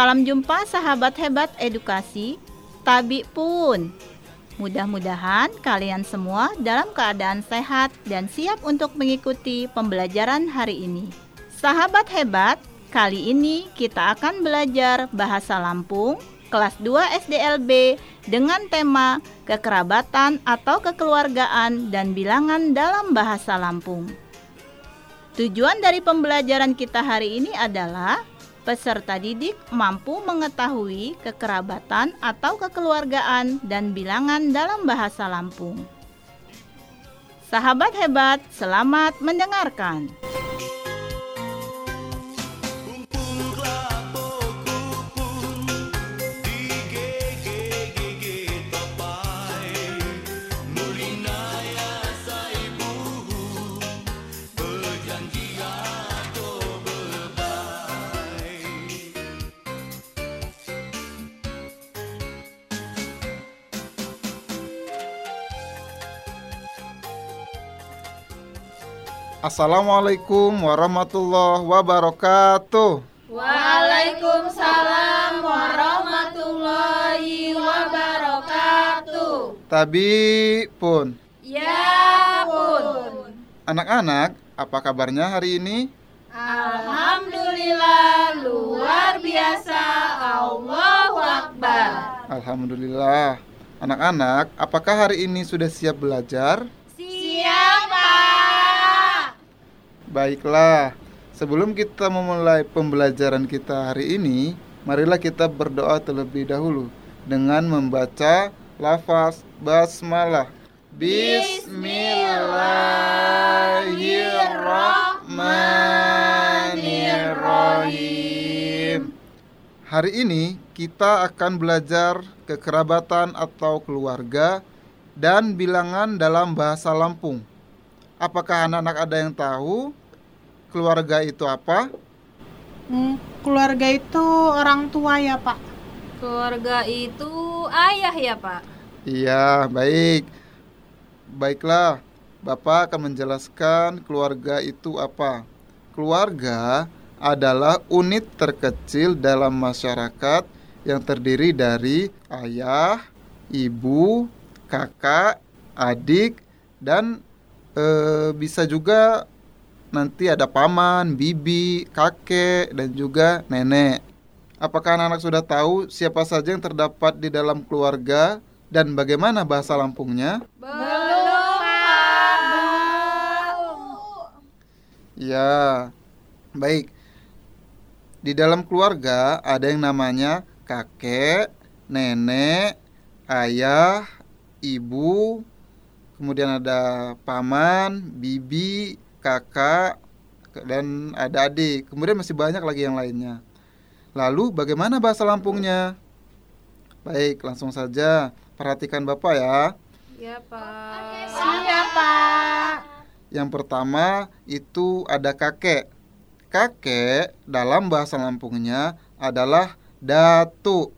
Salam jumpa sahabat hebat edukasi, Tabi pun. Mudah-mudahan kalian semua dalam keadaan sehat dan siap untuk mengikuti pembelajaran hari ini. Sahabat hebat, kali ini kita akan belajar bahasa Lampung kelas 2 SDLB dengan tema kekerabatan atau kekeluargaan dan bilangan dalam bahasa Lampung. Tujuan dari pembelajaran kita hari ini adalah peserta didik mampu mengetahui kekerabatan atau kekeluargaan dan bilangan dalam bahasa Lampung. Sahabat hebat, selamat mendengarkan. Assalamualaikum warahmatullahi wabarakatuh. Waalaikumsalam warahmatullahi wabarakatuh. Tabi pun. Ya pun. Anak-anak, apa kabarnya hari ini? Alhamdulillah, luar biasa. Allahu Akbar. Alhamdulillah. Anak-anak, apakah hari ini sudah siap belajar? Siap, Pak. Baiklah, sebelum kita memulai pembelajaran kita hari ini, marilah kita berdoa terlebih dahulu dengan membaca lafaz basmalah. Bismillahirrahmanirrahim. Hari ini kita akan belajar kekerabatan atau keluarga dan bilangan dalam bahasa Lampung. Apakah anak-anak ada yang tahu keluarga itu apa? Keluarga itu orang tua ya, Pak. Keluarga itu ayah ya, Pak? Iya, baik. Baiklah, Bapak akan menjelaskan keluarga itu apa. Keluarga adalah unit terkecil dalam masyarakat yang terdiri dari ayah, ibu, kakak, adik, dan bisa juga nanti ada paman, bibi, kakek, dan juga nenek. Apakah anak-anak sudah tahu siapa saja yang terdapat di dalam keluarga dan bagaimana bahasa Lampungnya? Belum, Pak. Belum. Ya, baik. Di dalam keluarga ada yang namanya kakek, nenek, ayah, ibu, kemudian ada paman, bibi, kakak, dan ada adik. Kemudian masih banyak lagi yang lainnya. Lalu bagaimana bahasa Lampungnya? Baik, langsung saja. Perhatikan Bapak ya. Ya, Pak. Siap, Pak. Yang pertama itu ada kakek. Kakek dalam bahasa Lampungnya adalah datu.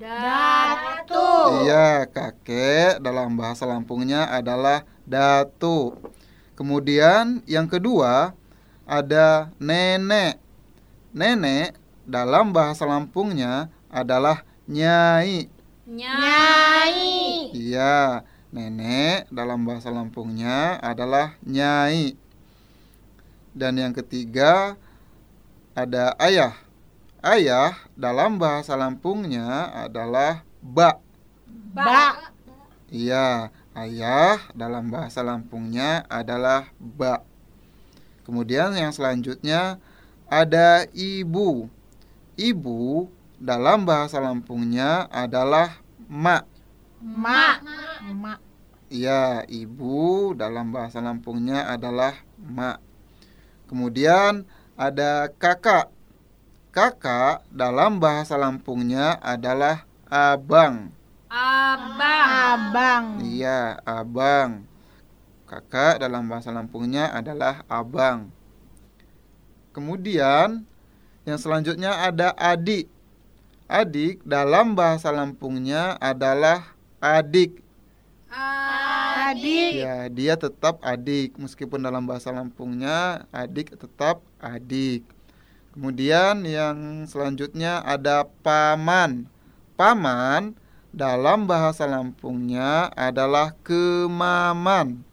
Datu. Iya, kakek dalam bahasa Lampungnya adalah datu. Kemudian yang kedua ada nenek. Nenek dalam bahasa Lampungnya adalah nyai. Nyai. Iya, nenek dalam bahasa Lampungnya adalah nyai. Dan yang ketiga ada ayah. Ayah dalam bahasa Lampungnya adalah bak. Bak. Iya, ayah dalam bahasa Lampungnya adalah bak. Kemudian yang selanjutnya ada ibu. Ibu dalam bahasa Lampungnya adalah mak. Mak. Mak. Iya, ibu dalam bahasa Lampungnya adalah mak. Kemudian ada kakak. Kakak dalam bahasa Lampungnya adalah abang. Abang. Abang. Iya, abang. Kakak dalam bahasa Lampungnya adalah abang. Kemudian yang selanjutnya ada adik. Adik dalam bahasa Lampungnya adalah adik. Adik. Ya, dia tetap adik meskipun dalam bahasa Lampungnya adik tetap adik. Kemudian yang selanjutnya ada paman. Paman dalam bahasa Lampungnya adalah kemaman.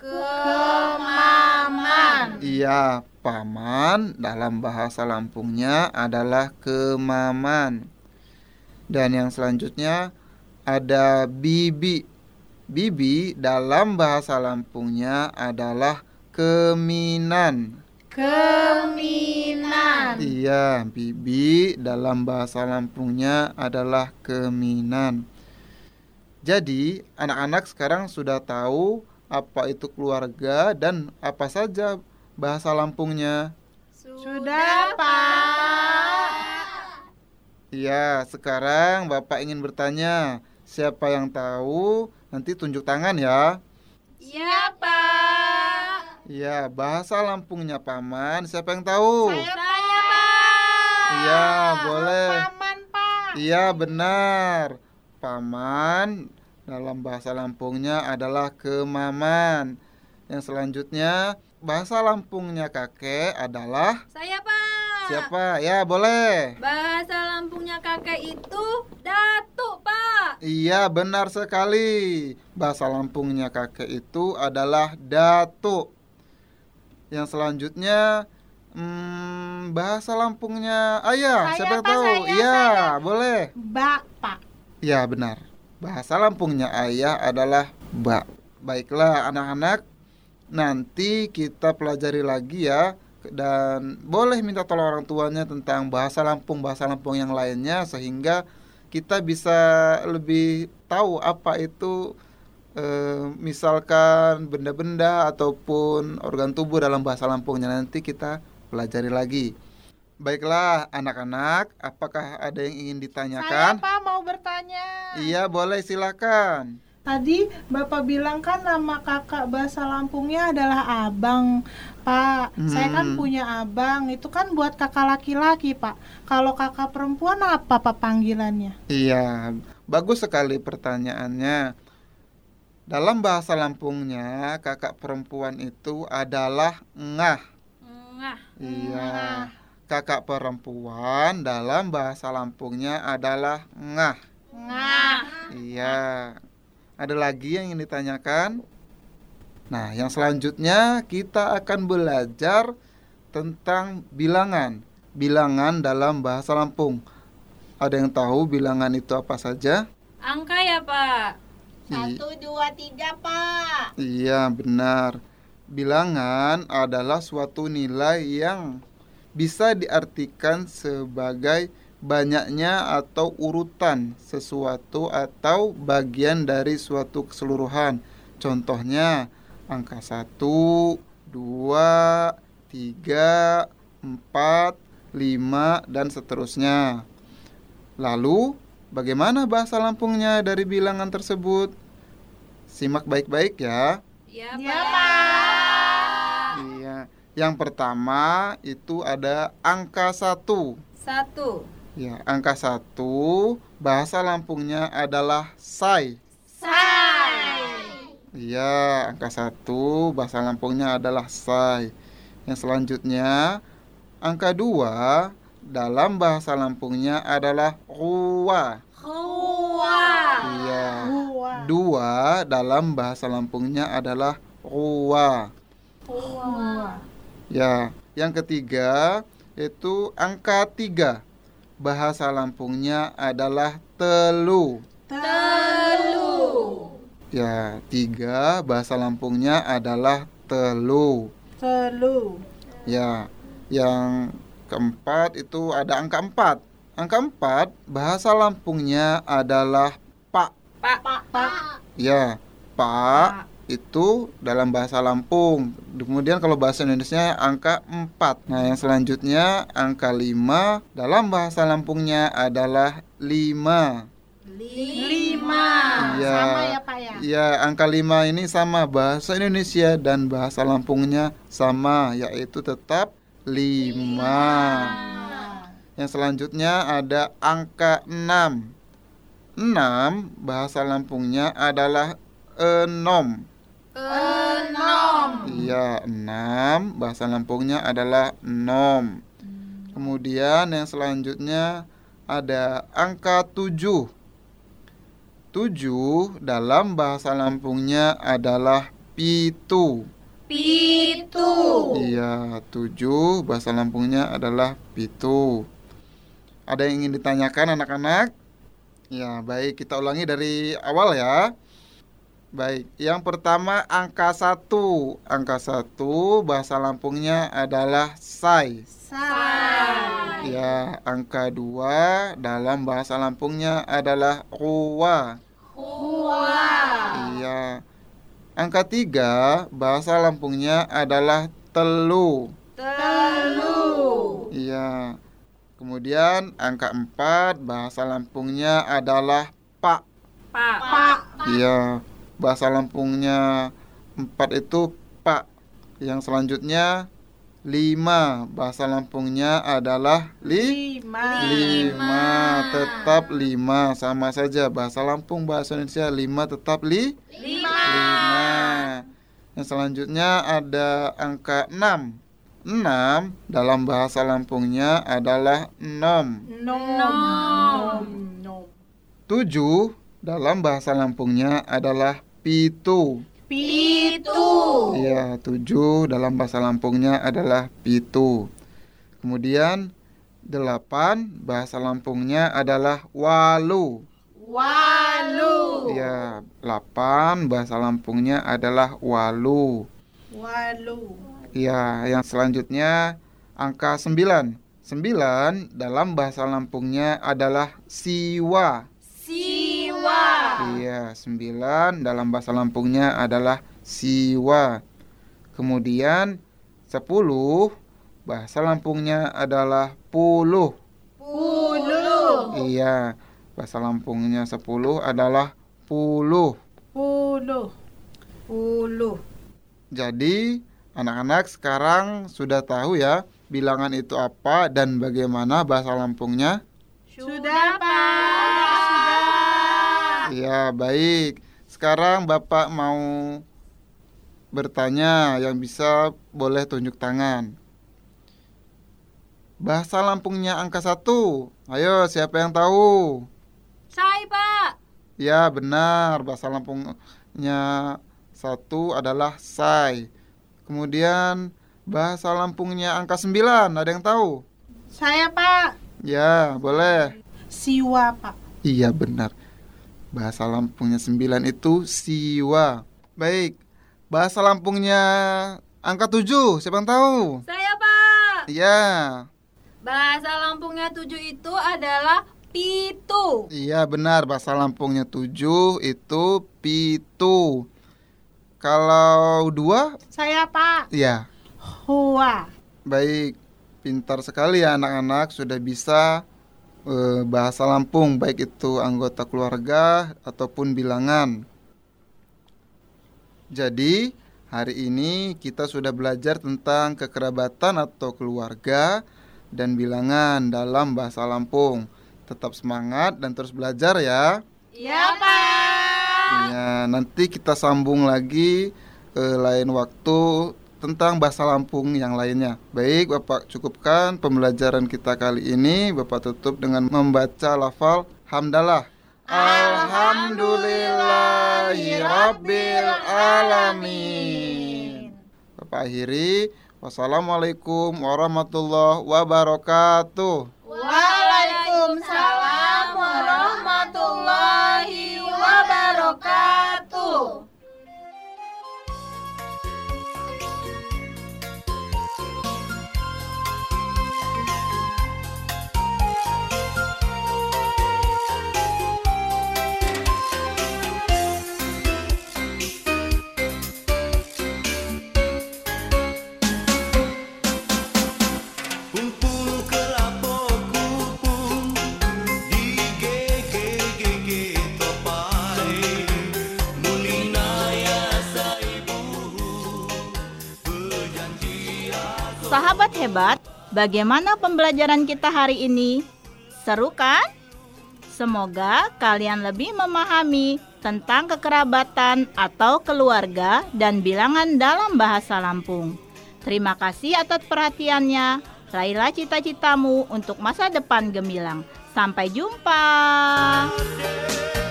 Kemaman. Iya, paman dalam bahasa Lampungnya adalah kemaman. Dan yang selanjutnya ada bibi. Bibi dalam bahasa Lampungnya adalah keminan. Keminan. Iya, bibi dalam bahasa Lampungnya adalah keminan. Jadi, anak-anak sekarang sudah tahu apa itu keluarga dan apa saja bahasa Lampungnya. Sudah, Pak. Iya, sekarang Bapak ingin bertanya. Siapa yang tahu? Nanti tunjuk tangan ya. Iya, Pak. Iya, bahasa Lampungnya paman. Siapa yang tahu? Saya, Pak. Iya, boleh. Paman, Pak. Iya, benar. Paman dalam bahasa Lampungnya adalah kemaman. Yang selanjutnya, bahasa Lampungnya kakek adalah Saya, Pak. siapa? Ya, boleh. Bahasa Lampungnya kakek itu datuk, Pak. Iya, benar sekali. Bahasa Lampungnya kakek itu adalah datuk. Yang selanjutnya, bahasa Lampungnya ayah. Saya, Siapa yang Pak, tahu? saya, Iya, saya. boleh. Bapak. Ya, benar. Bahasa Lampungnya ayah adalah bak. Baiklah, anak-anak. Nanti kita pelajari lagi ya. Dan boleh minta tolong orang tuanya tentang bahasa Lampung yang lainnya, sehingga kita bisa lebih tahu apa itu misalkan benda-benda ataupun organ tubuh dalam bahasa Lampungnya. Nanti kita pelajari lagi. Baiklah anak-anak, apakah ada yang ingin Saya, ditanyakan? Pak, mau bertanya. Iya, boleh, silakan. Tadi Bapak bilang kan nama kakak bahasa Lampungnya adalah abang, Pak. Saya kan punya abang, itu kan buat kakak laki-laki, Pak. Kalau kakak perempuan apa, Pak, panggilannya? Iya, bagus sekali pertanyaannya. Dalam bahasa Lampungnya, kakak perempuan itu adalah ngah. Ngah. Iya, kakak perempuan dalam bahasa Lampungnya adalah ngah. Ngah. Iya. Ada lagi yang ingin ditanyakan? Nah, yang selanjutnya kita akan belajar tentang bilangan. Bilangan dalam bahasa Lampung. Ada yang tahu bilangan itu apa saja? Angka ya, Pak. 1, 2, 3, Pak. Iya, benar. Bilangan adalah suatu nilai yang bisa diartikan sebagai banyaknya atau urutan sesuatu atau bagian dari suatu keseluruhan. Contohnya angka 1, 2, 3, 4, 5, dan seterusnya. Lalu, bagaimana bahasa Lampungnya dari bilangan tersebut? Simak baik-baik ya. Iya, Ya, Pak. Pak. Iya. Yang pertama itu ada angka 1. 1. Ya, angka 1 bahasa Lampungnya adalah say. Iya, angka 1 bahasa Lampungnya adalah say. Yang selanjutnya, angka 2 dalam bahasa Lampungnya adalah ruwa. Iya, 2 dalam bahasa Lampungnya adalah ruwa. Ya, yang ketiga itu angka 3. Bahasa Lampungnya adalah telu. Ya, 3 bahasa Lampungnya adalah telu. Ya, yang keempat itu ada angka 4. Angka 4 bahasa Lampungnya adalah pak. Ya, pak itu dalam bahasa Lampung. Kemudian kalau bahasa Indonesia angka 4. Nah, yang selanjutnya angka 5 dalam bahasa Lampungnya adalah 5. 5. Iya. Sama ya, Pak ya? Iya, angka 5 ini sama bahasa Indonesia dan bahasa Lampungnya sama, yaitu tetap 5. Yang selanjutnya ada angka 6. 6 bahasa Lampungnya adalah enom. Iya, 6 bahasa Lampungnya adalah enom. Kemudian yang selanjutnya ada angka 7. 7 dalam bahasa Lampungnya adalah pitu. Pitu. Iya, 7 bahasa Lampungnya adalah pitu. Ada yang ingin ditanyakan anak-anak? Ya, baik, kita ulangi dari awal ya. Baik, yang pertama angka 1. Angka 1 bahasa Lampungnya adalah sai. Sai. Ya, angka 2 dalam bahasa Lampungnya adalah ruwa. Huwa. Iya. Angka 3 bahasa Lampungnya adalah telu. Telu. Iya. Kemudian angka 4 bahasa Lampungnya adalah pak. Pak. Pak. Iya. Bahasa Lampungnya 4 itu pak. Yang selanjutnya 5 bahasa Lampungnya adalah 5. 5. Tetap 5 sama saja. Bahasa Lampung bahasa Indonesia 5 tetap 5. Yang selanjutnya ada angka 6. 6 dalam bahasa Lampungnya adalah nom. Nom. 7 dalam bahasa Lampungnya adalah pitu. Pitu. Iya, 7 dalam bahasa Lampungnya adalah pitu. Kemudian 8 bahasa Lampungnya adalah walu. Walu. Iya, 8 bahasa Lampungnya adalah walu. Walu. Iya, yang selanjutnya angka 9. 9 dalam bahasa Lampungnya adalah siwa. Siwa. Iya, 9 dalam bahasa Lampungnya adalah siwa. Kemudian 10 bahasa Lampungnya adalah puluh. Puluh. Iya, bahasa Lampungnya 10 adalah puluh. Puluh. Puluh. Jadi, anak-anak sekarang sudah tahu ya bilangan itu apa dan bagaimana bahasa Lampungnya? Sudah, Pak. Ya, baik. Sekarang Bapak mau bertanya, yang bisa boleh tunjuk tangan. Bahasa Lampungnya angka 1. Ayo, siapa yang tahu? Saya, Pak. Ya, benar. Bahasa Lampungnya 1 adalah sai. Kemudian bahasa Lampungnya angka 9. Ada yang tahu? Saya, Pak. Ya, boleh. Siwa, Pak. Iya, benar. Bahasa Lampungnya 9 itu siwa. Baik. Bahasa Lampungnya angka 7. Siapa yang tahu? Saya, Pak. Iya. Bahasa Lampungnya 7 itu adalah pitu. Iya, benar. Bahasa Lampungnya 7 itu pitu. Kalau 2? Saya, Pak. Iya. Hua. Baik. Pintar sekali ya anak-anak, sudah bisa bahasa Lampung, baik itu anggota keluarga ataupun bilangan. Jadi, hari ini kita sudah belajar tentang kekerabatan atau keluarga dan bilangan dalam bahasa Lampung. Tetap semangat dan terus belajar ya. Iya, Pak. Ya, nanti kita sambung lagi lain waktu tentang bahasa Lampung yang lainnya. Baik, Bapak cukupkan pembelajaran kita kali ini. Bapak tutup dengan membaca lafal hamdalah. Alhamdulillahirabbil alamin. Bapak akhiri, wassalamualaikum warahmatullahi wabarakatuh. Waalaikumsalam warahmatullahi wabarakatuh. Sahabat hebat, bagaimana pembelajaran kita hari ini? Seru kan? Semoga kalian lebih memahami tentang kekerabatan atau keluarga dan bilangan dalam bahasa Lampung. Terima kasih atas perhatiannya. Raihlah cita-citamu untuk masa depan gemilang. Sampai jumpa.